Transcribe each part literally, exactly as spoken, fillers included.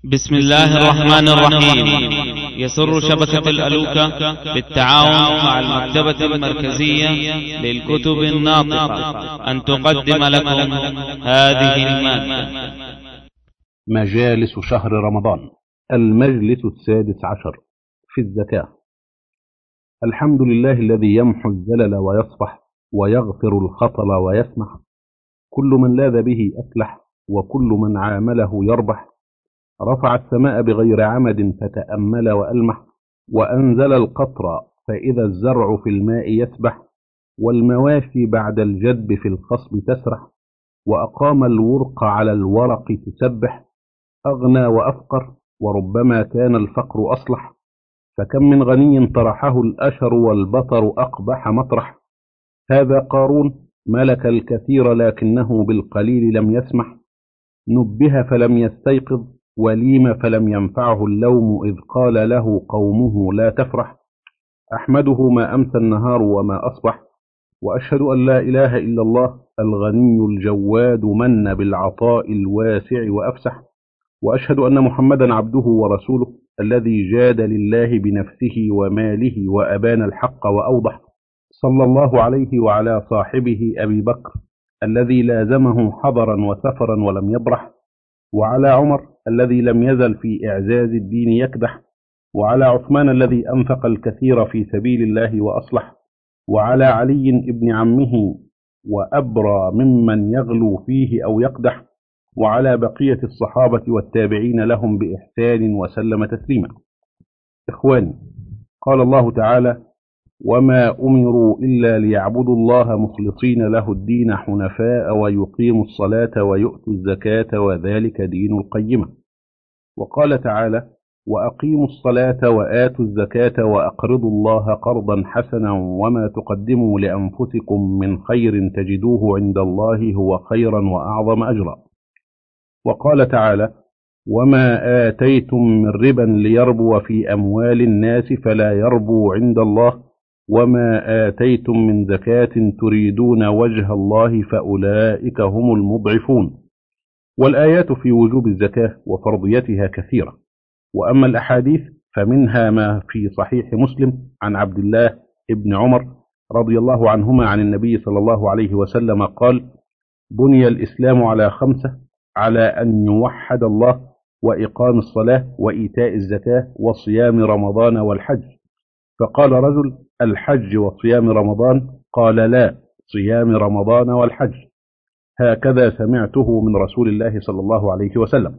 بسم الله الرحمن الرحيم. يسر شبكة الألوكة بالتعاون مع المكتبة المركزية للكتب الناطقة أن تقدم لكم هذه المادة. مجالس شهر رمضان، المجلس السادس عشر في الزكاة. الحمد لله الذي يمحو الزلل ويصفح ويغفر الخطل ويسمح، كل من لاذ به أفلح وكل من عامله يربح. رفع السماء بغير عمد فتأمل وألمح، وأنزل القطر فإذا الزرع في الماء يسبح، والمواشي بعد الجدب في الخصب تسرح، وأقام الورق على الورق تسبح. أغنى وأفقر وربما كان الفقر أصلح، فكم من غني طرحه الأشر والبطر أقبح مطرح. هذا قارون ملك الكثير لكنه بالقليل لم يسمح، نبه فلم يستيقظ وليم فلم ينفعه اللوم إذ قال له قومه لا تفرح. أحمده ما أمسى النهار وما أصبح، وأشهد أن لا إله إلا الله الغني الجواد من بالعطاء الواسع وأفسح. وأشهد أن محمدا عبده ورسوله الذي جاد لله بنفسه وماله وأبان الحق وأوضح. صلى الله عليه وعلى صاحبه أبي بكر الذي لازمه حضرا وسفرا ولم يبرح، وعلى عمر الذي لم يزل في إعزاز الدين يكدح، وعلى عثمان الذي أنفق الكثير في سبيل الله وأصلح، وعلى علي ابن عمه وأبرى ممن يغلو فيه أو يقدح، وعلى بقية الصحابة والتابعين لهم بإحسان وسلم تسليما. إخواني، قال الله تعالى: وما أمروا إلا ليعبدوا الله مخلصين له الدين حنفاء ويقيموا الصلاة ويؤتوا الزكاة وذلك دين القيمة. وقال تعالى: وأقيموا الصلاة وآتوا الزكاة وأقرضوا الله قرضا حسنا وما تقدموا لأنفسكم من خير تجدوه عند الله هو خيرا وأعظم أجرا. وقال تعالى: وما آتيتم من ربا ليربو في أموال الناس فلا يربو عند الله وما آتيتم من زكاة تريدون وجه الله فأولئك هم المضعفون. والآيات في وجوب الزكاة وفرضيتها كثيرة، وأما الأحاديث فمنها ما في صحيح مسلم عن عبد الله ابن عمر رضي الله عنهما عن النبي صلى الله عليه وسلم قال: بني الإسلام على خمسة، على أن يوحد الله وإقام الصلاة وإيتاء الزكاة وصيام رمضان والحج. فقال رجل: الحج وصيام رمضان؟ قال: لا، صيام رمضان والحج. هكذا سمعته من رسول الله صلى الله عليه وسلم.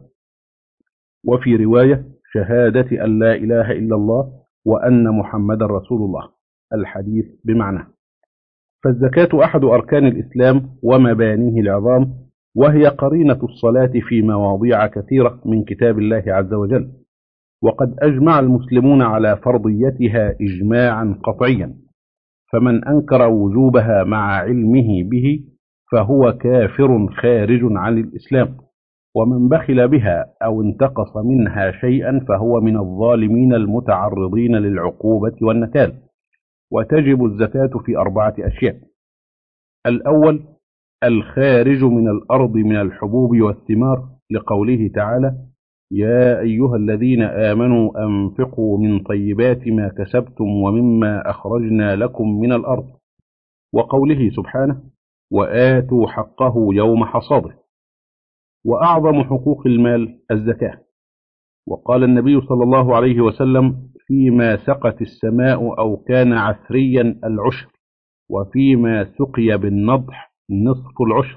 وفي رواية: شهادة أن لا إله إلا الله وأن محمد رسول الله. الحديث بمعنى. فالزكاة أحد أركان الإسلام ومبانيه العظام، وهي قرينة الصلاة في مواضيع كثيرة من كتاب الله عز وجل، وقد أجمع المسلمون على فرضيتها إجماعا قطعيا، فمن أنكر وجوبها مع علمه به فهو كافر خارج عن الإسلام، ومن بخل بها أو انتقص منها شيئا فهو من الظالمين المتعرضين للعقوبة والنكال. وتجب الزكاة في أربعة أشياء: الأول الخارج من الأرض من الحبوب والثمار، لقوله تعالى: يا أيها الذين آمنوا أنفقوا من طيبات ما كسبتم ومما أخرجنا لكم من الأرض، وقوله سبحانه: وآتوا حقه يوم حصاده. وأعظم حقوق المال الزكاة. وقال النبي صلى الله عليه وسلم: فيما سقت السماء أو كان عثريا العشر، وفيما سقي بالنضح نصف العشر.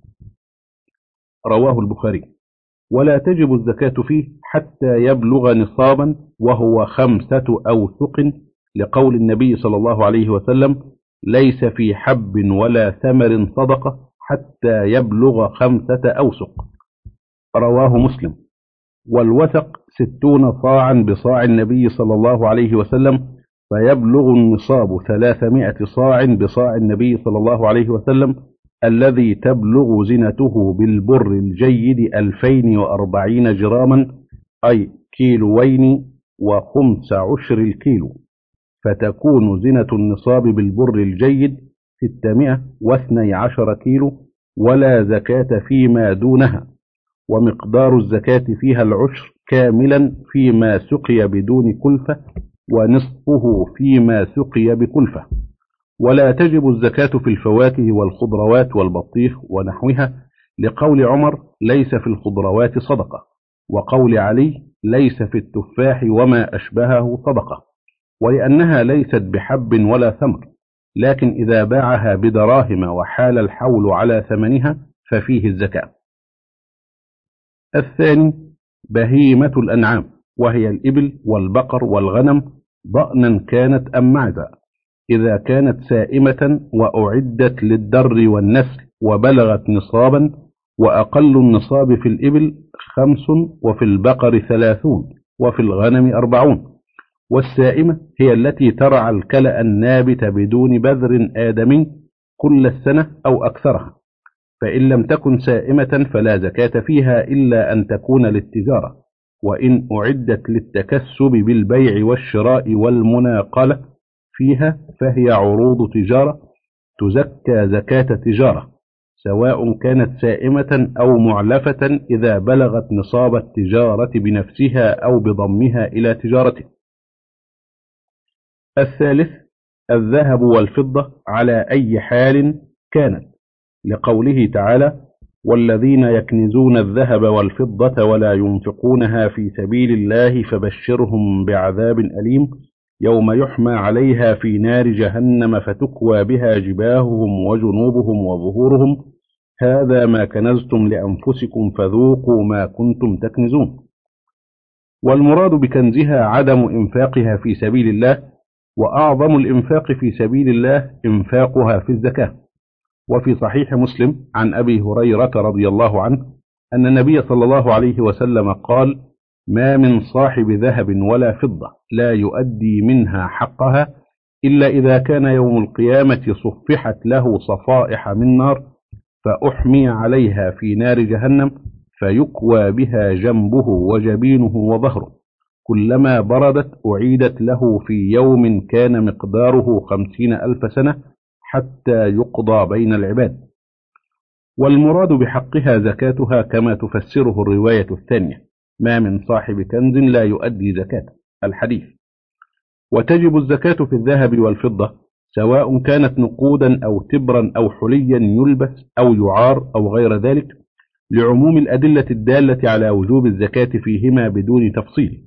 رواه البخاري. ولا تجب الزكاة فيه حتى يبلغ نصابا وهو خمسة أوسق، لقول النبي صلى الله عليه وسلم: ليس في حب ولا ثمر صدقة حتى يبلغ خمسة أوسق. رواه مسلم. والوثق ستون صاعا بصاع النبي صلى الله عليه وسلم، فيبلغ النصاب ثلاثمائة صاع بصاع النبي صلى الله عليه وسلم، الذي تبلغ زنته بالبر الجيد ألفين وأربعين جراما، أي كيلوين وخمس عشر الكيلو، فتكون زنة النصاب بالبر الجيد ستمائة واثني عشر كيلو، ولا زكاة فيما دونها. ومقدار الزكاة فيها العشر كاملا فيما سقي بدون كلفة، ونصفه فيما سقي بكلفة. ولا تجب الزكاة في الفواكه والخضروات والبطيخ ونحوها، لقول عمر ليس في الخضروات صدقة، وقول علي ليس في التفاح وما أشبهه صدقة، ولأنها ليست بحب ولا ثمر، لكن إذا باعها بدراهم وحال الحول على ثمنها ففيه الزكاة. الثاني بهيمة الأنعام، وهي الإبل والبقر والغنم ضأنا كانت أم معزة، إذا كانت سائمة وأعدت للدر والنسل وبلغت نصابا، وأقل النصاب في الإبل خمس، وفي البقر ثلاثون، وفي الغنم أربعون. والسائمة هي التي ترعى الكلأ النابت بدون بذر آدمي كل السنة أو أكثرها، فإن لم تكن سائمة فلا زكاة فيها إلا أن تكون للتجارة، وإن أعدت للتكسب بالبيع والشراء والمناقلة فيها فهي عروض تجارة تزكى زكاة تجارة، سواء كانت سائمة أو معلفة إذا بلغت نصاب التجارة بنفسها أو بضمها إلى تجارته. الثالث الذهب والفضة على أي حال كانت، لقوله تعالى: والذين يكنزون الذهب والفضة ولا ينفقونها في سبيل الله فبشرهم بعذاب أليم يوم يحمى عليها في نار جهنم فتكوى بها جباههم وجنوبهم وظهورهم هذا ما كنزتم لأنفسكم فذوقوا ما كنتم تكنزون. والمراد بكنزها عدم إنفاقها في سبيل الله، وأعظم الإنفاق في سبيل الله إنفاقها في الزكاة. وفي صحيح مسلم عن أبي هريرة رضي الله عنه أن النبي صلى الله عليه وسلم قال: ما من صاحب ذهب ولا فضة لا يؤدي منها حقها إلا إذا كان يوم القيامة صفحت له صفائح من نار فأحمي عليها في نار جهنم فيكوى بها جنبه وجبينه وظهره، كلما بردت أعيدت له في يوم كان مقداره خمسين ألف سنة حتى يقضى بين العباد. والمراد بحقها زكاتها كما تفسره الرواية الثانية: ما من صاحب كنز لا يؤدي زكاة، الحديث. وتجب الزكاة في الذهب والفضة سواء كانت نقودا أو تبرا أو حليا يلبس أو يعار أو غير ذلك، لعموم الأدلة الدالة على وجوب الزكاة فيهما بدون تفصيل.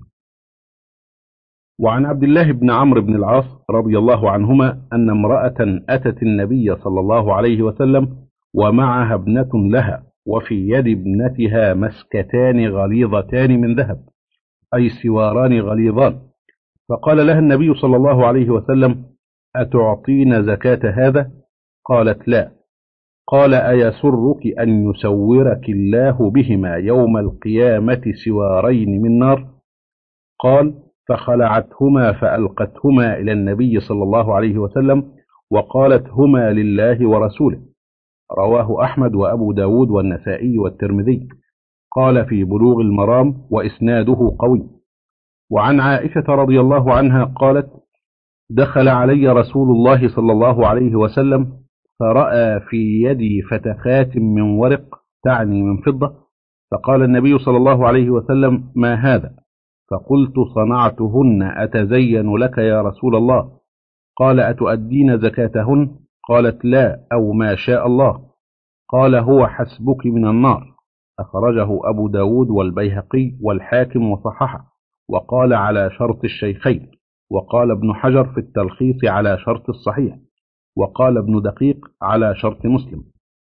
وعن عبد الله بن عمرو بن العاص رضي الله عنهما أن امرأة أتت النبي صلى الله عليه وسلم ومعها ابنة لها، وفي يد ابنتها مسكتان غليظتان من ذهب، أي سواران غليظان، فقال لها النبي صلى الله عليه وسلم: أتعطين زكاة هذا؟ قالت: لا. قال: أيسرك أن يسورك الله بهما يوم القيامة سوارين من نار؟ قال: فخلعتهما فألقتهما إلى النبي صلى الله عليه وسلم وقالت: هما لله ورسوله. رواه أحمد وأبو داود والنسائي والترمذي. قال في بلوغ المرام وإسناده قوي. وعن عائشة رضي الله عنها قالت: دخل علي رسول الله صلى الله عليه وسلم فرأى في يدي فتخات من ورق، تعني من فضة، فقال النبي صلى الله عليه وسلم: ما هذا؟ فقلت: صنعتهن أتزين لك يا رسول الله. قال: أتؤدين زكاتهن؟ قالت: لا، أو ما شاء الله. قال: هو حسبك من النار. أخرجه أبو داود والبيهقي والحاكم وصححه، وقال على شرط الشيخين، وقال ابن حجر في التلخيص على شرط الصحيح، وقال ابن دقيق على شرط مسلم.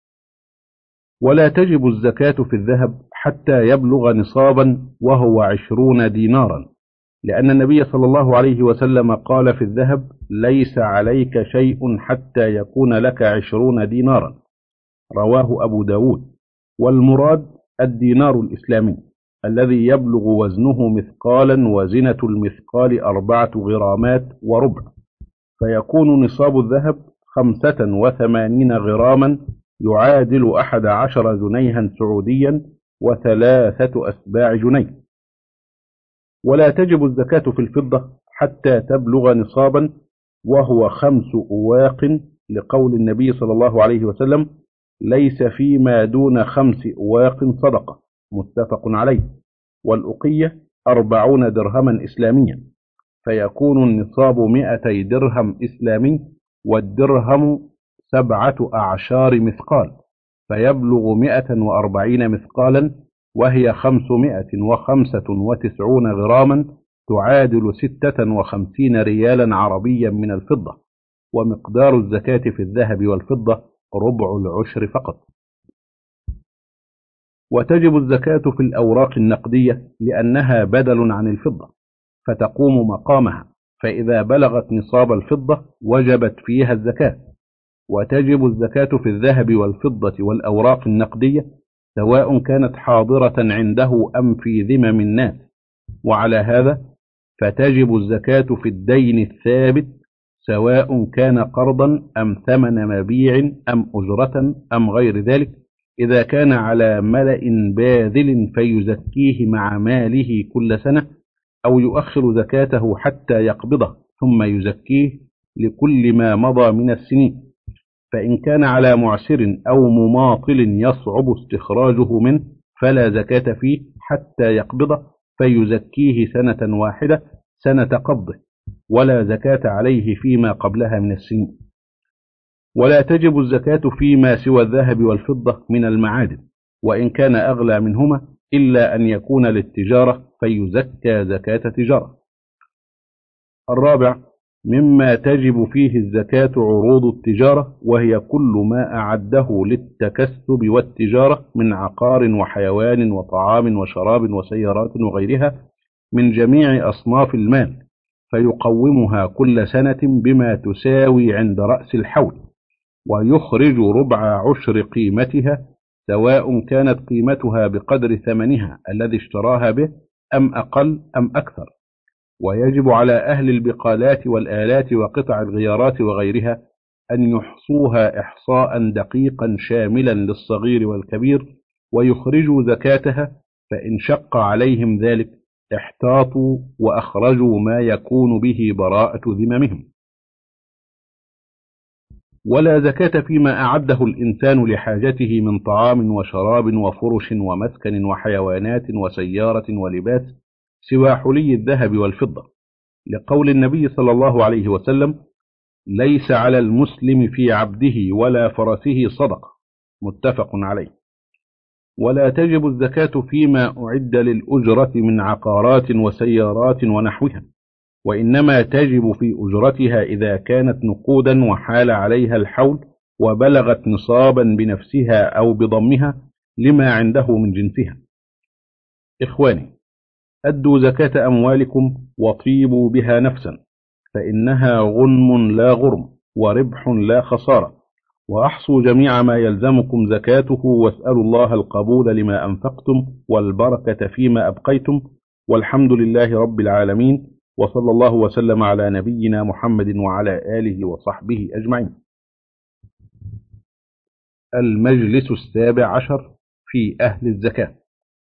ولا تجب الزكاة في الذهب حتى يبلغ نصابا وهو عشرون دينارا، لأن النبي صلى الله عليه وسلم قال في الذهب: ليس عليك شيء حتى يكون لك عشرون دينارا. رواه أبو داود. والمراد الدينار الإسلامي الذي يبلغ وزنه مثقالا، وزنة المثقال أربعة غرامات وربع، فيكون نصاب الذهب خمسة وثمانين غراما، يعادل أحد عشر جنيها سعوديا وثلاثة أسباع جنيه. ولا تجب الزكاة في الفضة حتى تبلغ نصابا وهو خمس أواق، لقول النبي صلى الله عليه وسلم: ليس فيما دون خمس أواق صدقة، متفق عليه. والأقية أربعون درهما إسلاميا، فيكون النصاب مئتي درهم إسلامي، والدرهم سبعة أعشار مثقال، فيبلغ مئة وأربعين مثقالا، وهي خمسمائة وخمسة وتسعون غراما، تعادل ستة وخمسين ريالا عربيا من الفضة. ومقدار الزكاة في الذهب والفضة ربع العشر فقط. وتجب الزكاة في الأوراق النقدية لأنها بدل عن الفضة، فتقوم مقامها، فإذا بلغت نصاب الفضة وجبت فيها الزكاة. وتجب الزكاة في الذهب والفضة والأوراق النقدية سواء كانت حاضرة عنده أم في ذمم الناس. وعلى هذا فتجب الزكاة في الدين الثابت سواء كان قرضا أم ثمن مبيع أم أجرة أم غير ذلك، إذا كان على ملأ باذل فيزكيه مع ماله كل سنة، أو يؤخر زكاته حتى يقبضه ثم يزكيه لكل ما مضى من السنين. فإن كان على معسر أو مماطل يصعب استخراجه منه فلا زكاة فيه حتى يقبضه، فيزكيه سنة واحدة سنة قبضه، ولا زكاة عليه فيما قبلها من السنين. ولا تجب الزكاة فيما سوى الذهب والفضة من المعادن، وإن كان أغلى منهما، إلا أن يكون للتجارة فيزكى زكاة تجارة. الرابع مما تجب فيه الزكاة عروض التجارة، وهي كل ما أعده للتكسب والتجارة من عقار وحيوان وطعام وشراب وسيارات وغيرها من جميع أصناف المال، فيقومها كل سنة بما تساوي عند رأس الحول، ويخرج ربع عشر قيمتها، سواء كانت قيمتها بقدر ثمنها الذي اشتراها به أم أقل أم أكثر. ويجب على أهل البقالات والآلات وقطع الغيارات وغيرها أن يحصوها إحصاء دقيقا شاملا للصغير والكبير ويخرجوا زكاتها، فإن شق عليهم ذلك احتاطوا وأخرجوا ما يكون به براءة ذممهم. ولا زكاة فيما أعده الإنسان لحاجته من طعام وشراب وفرش ومسكن وحيوانات وسيارة ولباس سوى حلي الذهب والفضة، لقول النبي صلى الله عليه وسلم: ليس على المسلم في عبده ولا فرسه صدقة، متفق عليه. ولا تجب الزكاة فيما أعد للأجرة من عقارات وسيارات ونحوها، وإنما تجب في أجرتها إذا كانت نقودا وحال عليها الحول وبلغت نصابا بنفسها أو بضمها لما عنده من جنسها. إخواني، أدوا زكاة أموالكم وطيبوا بها نفسا، فإنها غنم لا غرم وربح لا خسارة، وأحصوا جميع ما يلزمكم زكاته، واسألوا الله القبول لما أنفقتم والبركة فيما أبقيتم، والحمد لله رب العالمين، وصلى الله وسلم على نبينا محمد وعلى آله وصحبه أجمعين. المجلس السابع عشر في أهل الزكاة.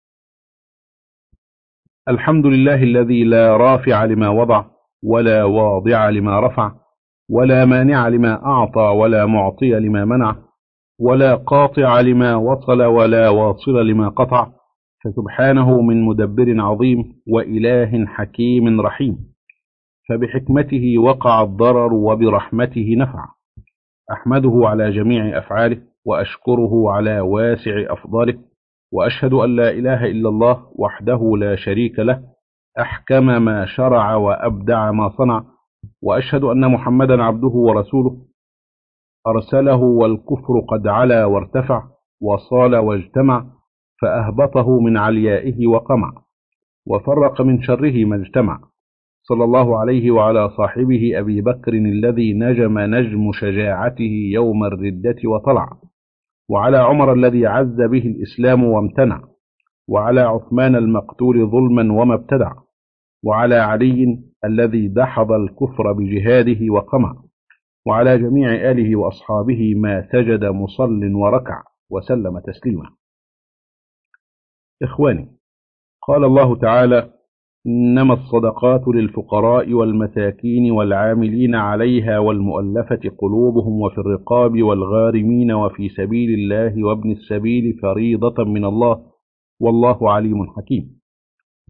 الحمد لله الذي لا رافع لما وضع ولا واضع لما رفع، ولا مانع لما أعطى ولا معطي لما منع، ولا قاطع لما وصل ولا واصل لما قطع، فسبحانه من مدبر عظيم وإله حكيم رحيم، فبحكمته وقع الضرر وبرحمته نفع. أحمده على جميع أفعاله وأشكره على واسع أفضاله، وأشهد أن لا إله إلا الله وحده لا شريك له، أحكم ما شرع وأبدع ما صنع، وأشهد أن محمدا عبده ورسوله أرسله والكفر قد علا وارتفع وصال واجتمع، فأهبطه من عليائه وقمع وفرق من شره ما اجتمع. صلى الله عليه وعلى صاحبه أبي بكر الذي نجم نجم شجاعته يوم الردة وطلع، وعلى عمر الذي عز به الإسلام وامتنع، وعلى عثمان المقتول ظلما وما ابتدع، وعلى علي الذي دحض الكفر بجهاده وقمع، وعلى جميع آله وأصحابه ما سجد مصل وركع، وسلم تسليما. إخواني، قال الله تعالى: إنما الصدقات للفقراء والمساكين والعاملين عليها والمؤلفة قلوبهم وفي الرقاب والغارمين وفي سبيل الله وابن السبيل فريضة من الله، والله عليم حكيم.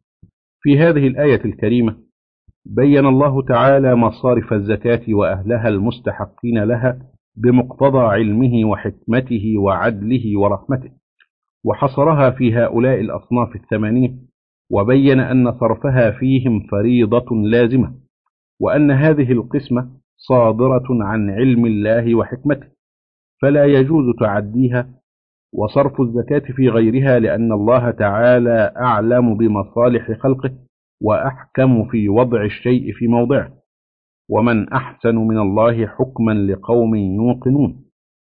في هذه الآية الكريمة بين الله تعالى مصارف الزكاة وأهلها المستحقين لها بمقتضى علمه وحكمته وعدله ورحمته، وحصرها في هؤلاء الأصناف الثمانية، وبين أن صرفها فيهم فريضة لازمة، وأن هذه القسمة صادرة عن علم الله وحكمته، فلا يجوز تعديها وصرف الزكاة في غيرها، لأن الله تعالى أعلم بمصالح خلقه وأحكم في وضع الشيء في موضعه، ومن أحسن من الله حكما لقوم يوقنون.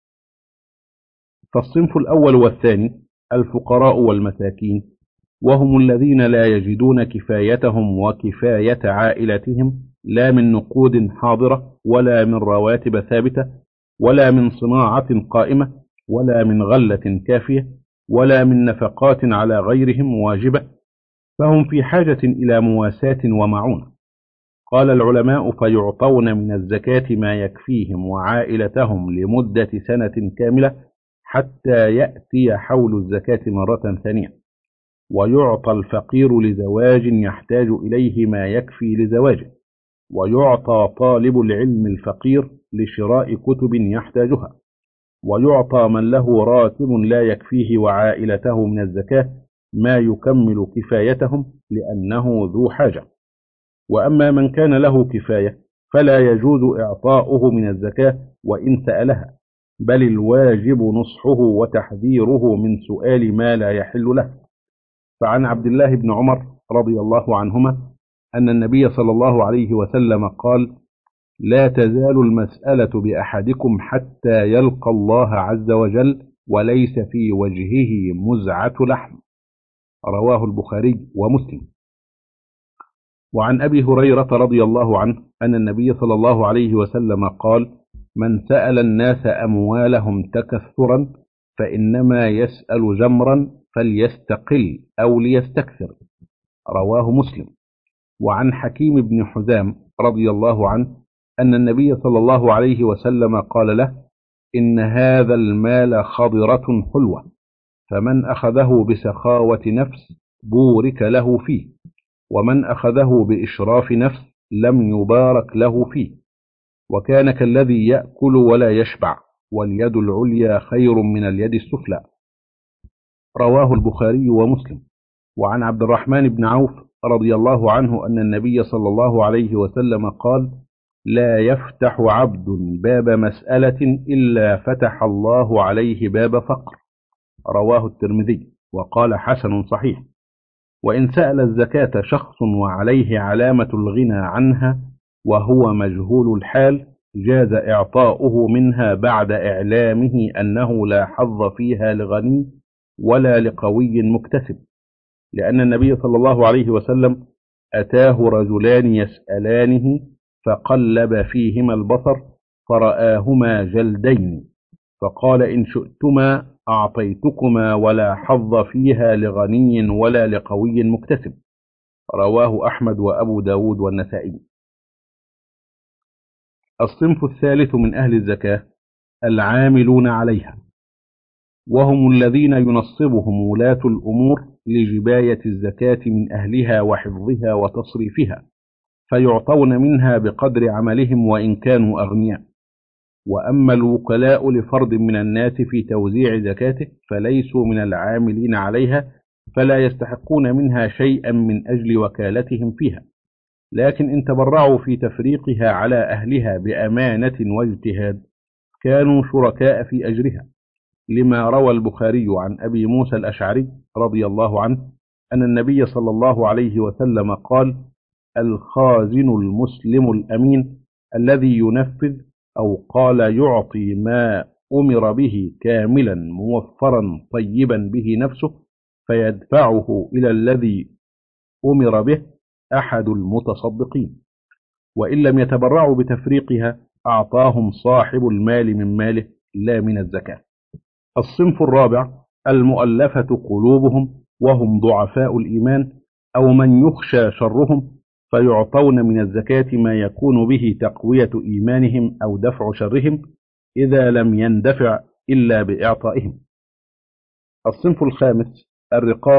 فالصنف الأول والثاني الفقراء والمساكين، وهم الذين لا يجدون كفايتهم وكفاية عائلتهم، لا من نقود حاضرة ولا من رواتب ثابتة ولا من صناعة قائمة ولا من غلة كافية ولا من نفقات على غيرهم واجبة، فهم في حاجة إلى مواساة ومعونة. قال العلماء: فيعطون من الزكاة ما يكفيهم وعائلتهم لمدة سنة كاملة حتى يأتي حول الزكاة مرة ثانية. ويعطى الفقير لزواج يحتاج إليه ما يكفي لزواجه، ويعطى طالب العلم الفقير لشراء كتب يحتاجها، ويعطى من له راتب لا يكفيه وعائلته من الزكاة ما يكمل كفايتهم لأنه ذو حاجة. وأما من كان له كفاية فلا يجوز إعطاؤه من الزكاة وإن سألها، بل الواجب نصحه وتحذيره من سؤال ما لا يحل له. فعن عبد الله بن عمر رضي الله عنهما أن النبي صلى الله عليه وسلم قال: لا تزال المسألة بأحدكم حتى يلقى الله عز وجل وليس في وجهه مزعة لحم. رواه البخاري ومسلم. وعن أبي هريرة رضي الله عنه أن النبي صلى الله عليه وسلم قال: من سأل الناس أموالهم تكثرا فإنما يسأل جمرا فليستقل أو ليستكثر. رواه مسلم. وعن حكيم بن حزام رضي الله عنه أن النبي صلى الله عليه وسلم قال له: إن هذا المال خضرة حلوة، فمن أخذه بسخاوة نفس بورك له فيه، ومن أخذه بإشراف نفس لم يبارك له فيه، وكان كالذي يأكل ولا يشبع، واليد العليا خير من اليد السفلى. رواه البخاري ومسلم. وعن عبد الرحمن بن عوف رضي الله عنه أن النبي صلى الله عليه وسلم قال: لا يفتح عبد باب مسألة إلا فتح الله عليه باب فقر. رواه الترمذي وقال: حسن صحيح. وإن سأل الزكاة شخص وعليه علامة الغنى عنها وهو مجهول الحال جاز إعطاؤه منها بعد إعلامه أنه لا حظ فيها لغني ولا لقوي مكتسب، لأن النبي صلى الله عليه وسلم أتاه رجلان يسألانه فقلب فيهما البصر فرآهما جلدين، فقال: إن شئتما أعطيتكما ولا حظ فيها لغني ولا لقوي مكتسب. رواه أحمد وأبو داود والنسائي. الصنف الثالث من أهل الزكاة العاملون عليها، وهم الذين ينصبهم ولاة الأمور لجباية الزكاة من أهلها وحفظها وتصريفها، فيعطون منها بقدر عملهم وإن كانوا أغنياء. وأما الوكلاء لفرد من الناس في توزيع زكاته فليسوا من العاملين عليها، فلا يستحقون منها شيئا من أجل وكالتهم فيها، لكن إن تبرعوا في تفريقها على أهلها بأمانة واجتهاد كانوا شركاء في أجرها، لما روى البخاري عن أبي موسى الأشعري رضي الله عنه أن النبي صلى الله عليه وسلم قال: الخازن المسلم الأمين الذي ينفذ، أو قال يعطي ما أمر به كاملا موفرا طيبا به نفسه فيدفعه إلى الذي أمر به، أحد المتصدقين. وإن لم يتبرعوا بتفريقها أعطاهم صاحب المال من ماله لا من الزكاة. الصنف الرابع المؤلفة قلوبهم، وهم ضعفاء الإيمان أو من يخشى شرهم، فيعطون من الزكاة ما يكون به تقوية إيمانهم أو دفع شرهم إذا لم يندفع إلا بإعطائهم. الصنف الخامس الرقاب،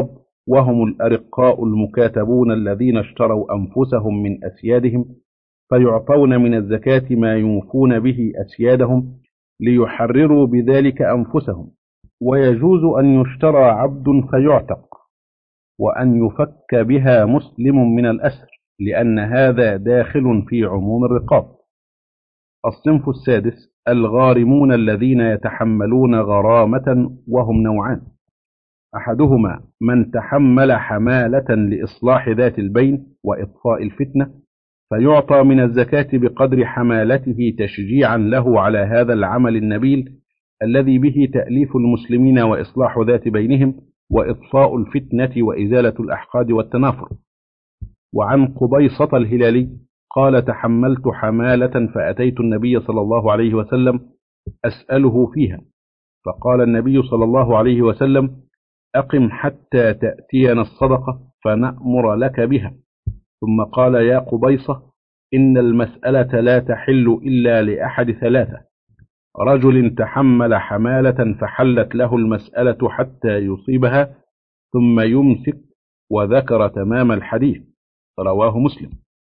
وهم الأرقاء المكاتبون الذين اشتروا أنفسهم من أسيادهم، فيعطون من الزكاة ما يوفون به أسيادهم ليحرروا بذلك أنفسهم. ويجوز أن يشترى عبد فيعتق، وأن يفك بها مسلم من الأسر، لأن هذا داخل في عموم الرقاب. الصنف السادس الغارمون الذين يتحملون غرامة، وهم نوعان: أحدهما من تحمل حمالة لإصلاح ذات البين وإطفاء الفتنة، فيعطى من الزكاة بقدر حمالته تشجيعا له على هذا العمل النبيل الذي به تأليف المسلمين وإصلاح ذات بينهم وإطفاء الفتنة وإزالة الأحقاد والتنافر. وعن قبيصة الهلالي قال: تحملت حمالة فأتيت النبي صلى الله عليه وسلم أسأله فيها، فقال النبي صلى الله عليه وسلم: أقم حتى تأتينا الصدقة فنأمر لك بها. ثم قال: يا قبيصة، إن المسألة لا تحل إلا لأحد ثلاثة: رجل تحمل حمالة فحلت له المسألة حتى يصيبها ثم يمسك، وذكر تمام الحديث، رواه مسلم.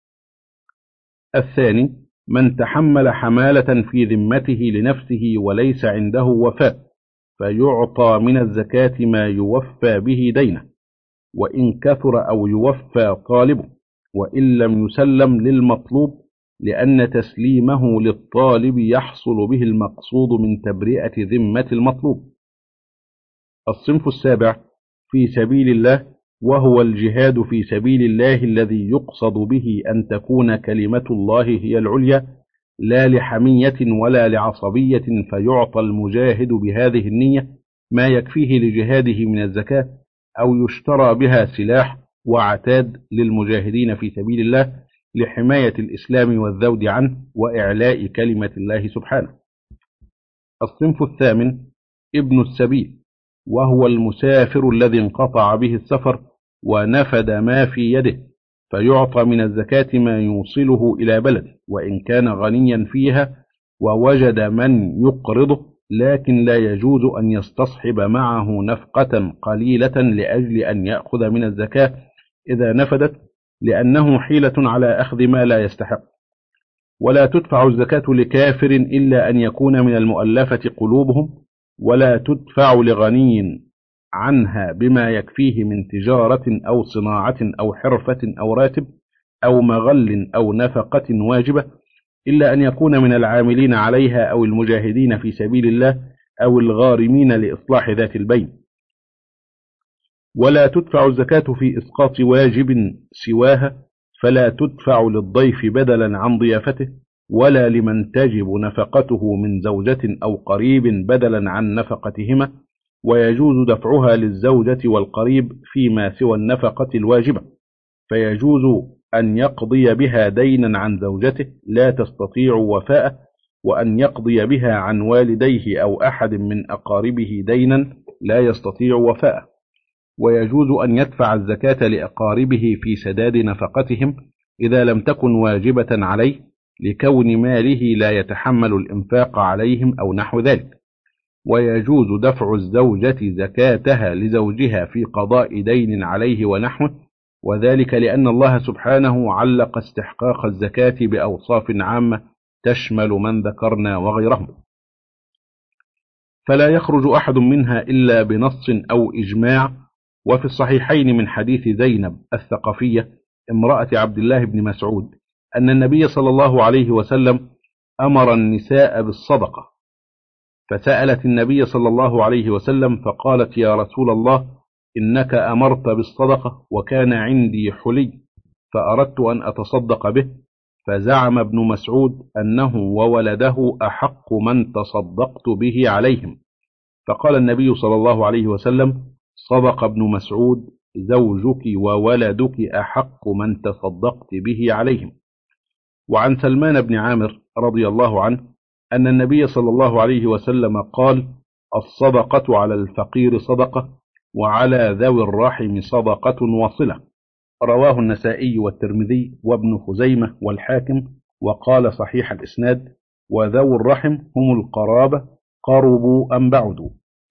الثاني من تحمل حمالة في ذمته لنفسه وليس عنده وفاء، فيعطى من الزكاة ما يوفى به دينه، وإن كثر أو يوفى طالبه، وإن لم يسلم للمطلوب، لأن تسليمه للطالب يحصل به المقصود من تبرئة ذمة المطلوب. الصنف السابع في سبيل الله، وهو الجهاد في سبيل الله الذي يقصد به أن تكون كلمة الله هي العليا، لا لحمية ولا لعصبية، فيعطى المجاهد بهذه النية ما يكفيه لجهاده من الزكاة، أو يشترى بها سلاح وعتاد للمجاهدين في سبيل الله لحماية الإسلام والذود عنه وإعلاء كلمة الله سبحانه. الصنف الثامن ابن السبيل، وهو المسافر الذي انقطع به السفر ونفد ما في يده، فيعطى من الزكاة ما يوصله إلى بلده، وإن كان غنيا فيها ووجد من يقرضه، لكن لا يجوز أن يستصحب معه نفقة قليلة لأجل أن يأخذ من الزكاة إذا نفدت، لأنه حيلة على أخذ ما لا يستحق. ولا تدفع الزكاة لكافر إلا أن يكون من المؤلفة قلوبهم، ولا تدفع لغني عنها بما يكفيه من تجارة أو صناعة أو حرفة أو راتب أو مغل أو نفقة واجبة، إلا أن يكون من العاملين عليها أو المجاهدين في سبيل الله أو الغارمين لإصلاح ذات البين. ولا تدفع الزكاة في إسقاط واجب سواها، فلا تدفع للضيف بدلا عن ضيافته، ولا لمن تجب نفقته من زوجة أو قريب بدلا عن نفقتهما، ويجوز دفعها للزوجة والقريب فيما سوى النفقة الواجبة، فيجوز أن يقضي بها دينا عن زوجته لا تستطيع وفاءه، وأن يقضي بها عن والديه أو أحد من أقاربه دينا لا يستطيع وفاءه، ويجوز أن يدفع الزكاة لأقاربه في سداد نفقتهم إذا لم تكن واجبة عليه، لكون ماله لا يتحمل الإنفاق عليهم أو نحو ذلك. ويجوز دفع الزوجة زكاتها لزوجها في قضاء دين عليه ونحوه، وذلك لأن الله سبحانه علق استحقاق الزكاة بأوصاف عامة تشمل من ذكرنا وغيرهم، فلا يخرج أحد منها إلا بنص أو إجماع. وفي الصحيحين من حديث زينب الثقفية امرأة عبد الله بن مسعود أن النبي صلى الله عليه وسلم أمر النساء بالصدقة، فسألت النبي صلى الله عليه وسلم فقالت: يا رسول الله، إنك أمرت بالصدقة وكان عندي حلي فأردت أن أتصدق به، فزعم ابن مسعود أنه وولده أحق من تصدقت به عليهم، فقال النبي صلى الله عليه وسلم: صدق ابن مسعود، زوجك وولدك أحق من تصدقت به عليهم. وعن سلمان بن عامر رضي الله عنه أن النبي صلى الله عليه وسلم قال: الصدقة على الفقير صدقة، وعلى ذوي الرحم صدقة وصلة. رواه النسائي والترمذي وابن خزيمة والحاكم، وقال صحيح الإسناد: وذوي الرحم هم القرابة قربوا أم بعدوا.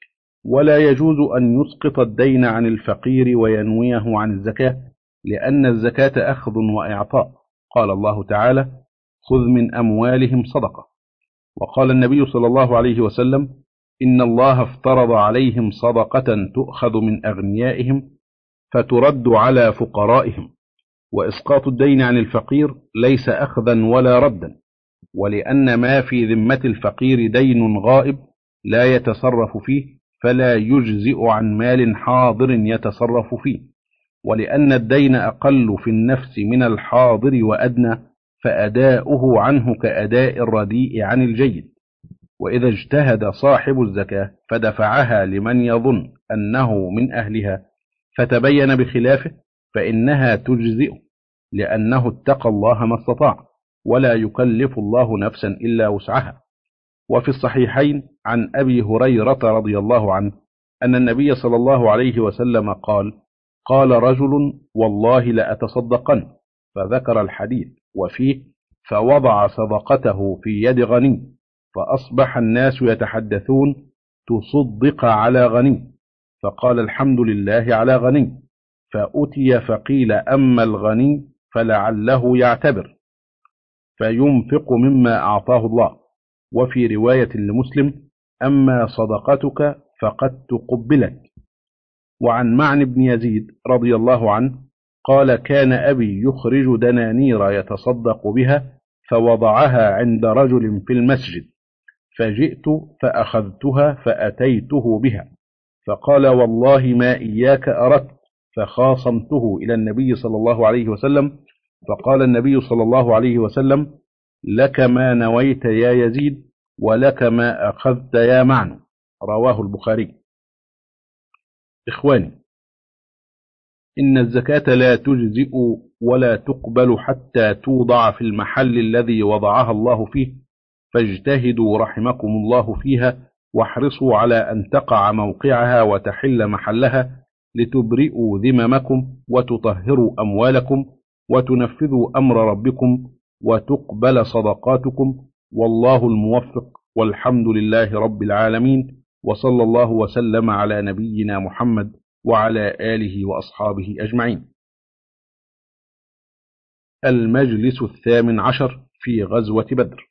ولا يجوز أن يسقط الدين عن الفقير وينويه عن الزكاة، لأن الزكاة أخذ وإعطاء. قال الله تعالى: خذ من أموالهم صدقة. وقال النبي صلى الله عليه وسلم: إن الله افترض عليهم صدقة تؤخذ من أغنيائهم فترد على فقرائهم. وإسقاط الدين عن الفقير ليس أخذا ولا ردا، ولأن ما في ذمة الفقير دين غائب لا يتصرف فيه، فلا يجزئ عن مال حاضر يتصرف فيه. ولأن الدين أقل في النفس من الحاضر وأدنى، فأداؤه عنه كأداء الرديء عن الجيد. وإذا اجتهد صاحب الزكاة فدفعها لمن يظن أنه من أهلها فتبين بخلافه، فإنها تجزئ، لأنه اتقى الله ما استطاع، ولا يكلف الله نفسا إلا وسعها. وفي الصحيحين عن أبي هريرة رضي الله عنه أن النبي صلى الله عليه وسلم قال: قال رجل: والله لأتصدقن، فذكر الحديث، وفيه: فوضع صدقته في يد غني، فأصبح الناس يتحدثون: تصدق على غني، فقال: الحمد لله على غني. فأتي فقيل: أما الغني فلعله يعتبر فينفق مما أعطاه الله. وفي رواية لمسلم: أما صدقتك فقد تقبلت. وعن معن بن يزيد رضي الله عنه قال: كان أبي يخرج دنانير يتصدق بها، فوضعها عند رجل في المسجد، فجئت فأخذتها فأتيته بها، فقال: والله ما إياك أردت، فخاصمته إلى النبي صلى الله عليه وسلم، فقال النبي صلى الله عليه وسلم: لك ما نويت يا يزيد، ولك ما أخذت يا معن. رواه البخاري. إخواني، إن الزكاة لا تجزئ ولا تقبل حتى توضع في المحل الذي وضعها الله فيه، فاجتهدوا رحمكم الله فيها، واحرصوا على أن تقع موقعها وتحل محلها، لتبرئوا ذممكم وتطهروا أموالكم وتنفذوا أمر ربكم وتقبل صدقاتكم، والله الموفق، والحمد لله رب العالمين، وصلى الله وسلم على نبينا محمد وعلى آله وأصحابه أجمعين. المجلس الثامن عشر في غزوة بدر.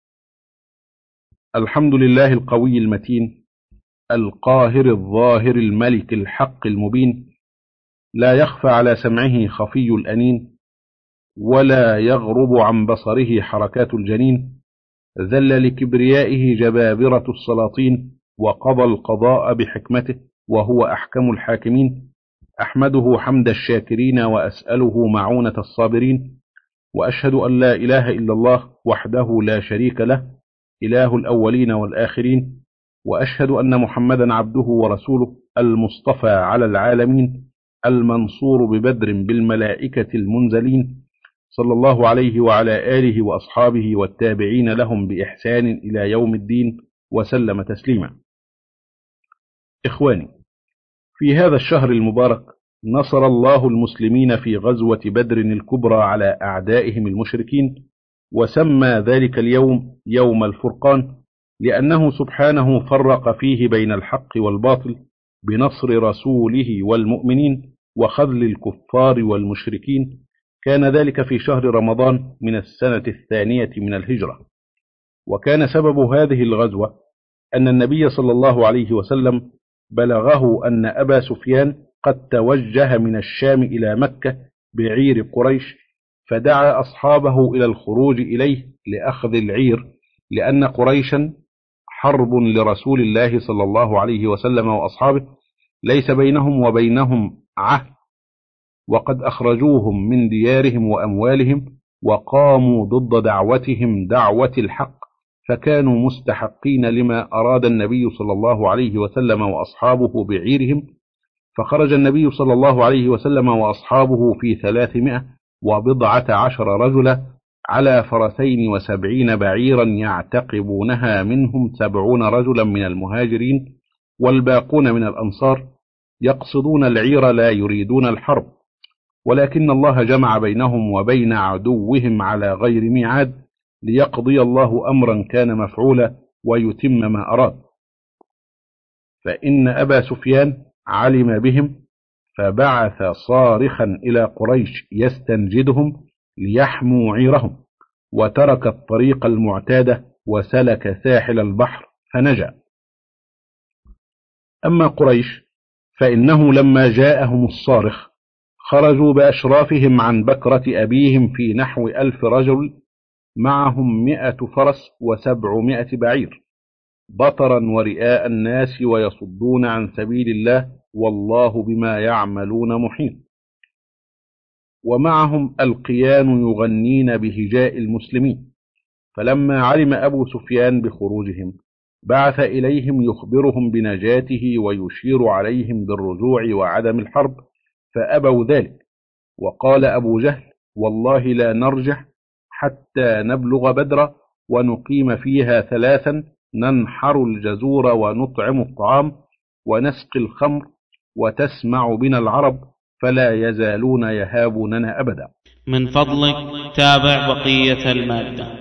الحمد لله القوي المتين القاهر الظاهر الملك الحق المبين، لا يخفى على سمعه خفي الأنين، ولا يغرب عن بصره حركات الجنين، ذل لكبريائه جبابرة السلاطين، وقضى القضاء بحكمته، وهو أحكم الحاكمين. أحمده حمد الشاكرين، وأسأله معونة الصابرين، وأشهد أن لا إله إلا الله وحده لا شريك له، إله الأولين والآخرين، وأشهد أن محمدا عبده ورسوله، المصطفى على العالمين، المنصور ببدر بالملائكة المنزلين، صلى الله عليه وعلى آله وأصحابه والتابعين لهم بإحسان إلى يوم الدين، وسلم تسليما. إخواني، في هذا الشهر المبارك نصر الله المسلمين في غزوة بدر الكبرى على أعدائهم المشركين، وسمى ذلك اليوم يوم الفرقان، لأنه سبحانه فرق فيه بين الحق والباطل بنصر رسوله والمؤمنين وخذل الكفار والمشركين. كان ذلك في شهر رمضان من السنة الثانية من الهجرة. وكان سبب هذه الغزوة أن النبي صلى الله عليه وسلم بلغه أن أبا سفيان قد توجه من الشام إلى مكة بعير قريش، فدعا أصحابه إلى الخروج إليه لأخذ العير، لأن قريشا حرب لرسول الله صلى الله عليه وسلم وأصحابه، ليس بينهم وبينهم عهد، وقد أخرجوهم من ديارهم وأموالهم، وقاموا ضد دعوتهم دعوة الحق، فكانوا مستحقين لما أراد النبي صلى الله عليه وسلم وأصحابه بعيرهم. فخرج النبي صلى الله عليه وسلم وأصحابه في ثلاثمائة وبضعة عشر رجلا على فرسين وسبعين بعيرا يعتقبونها، منهم سبعون رجلا من المهاجرين والباقون من الأنصار، يقصدون العير لا يريدون الحرب، ولكن الله جمع بينهم وبين عدوهم على غير ميعاد، ليقضي الله أمرا كان مفعولا ويتم ما أراد. فإن أبا سفيان علم بهم فبعث صارخا إلى قريش يستنجدهم ليحموا عيرهم، وترك الطريق المعتادة وسلك ساحل البحر فنجا. أما قريش فإنه لما جاءهم الصارخ خرجوا بأشرافهم عن بكرة أبيهم في نحو ألف رجل، معهم مئة فرس وسبعمائة بعير، بطرا ورئاء الناس ويصدون عن سبيل الله، والله بما يعملون محيط. ومعهم القيان يغنين بهجاء المسلمين. فلما علم أبو سفيان بخروجهم بعث إليهم يخبرهم بنجاته ويشير عليهم بالرجوع وعدم الحرب، فأبوا ذلك. وقال أبو جهل: والله لا نرجع حتى نبلغ بدرا ونقيم فيها ثلاثا، ننحر الجزور ونطعم الطعام ونسقي الخمر، وتسمع بنا العرب فلا يزالون يهابوننا أبدا. من فضلك تابع بقية المادة.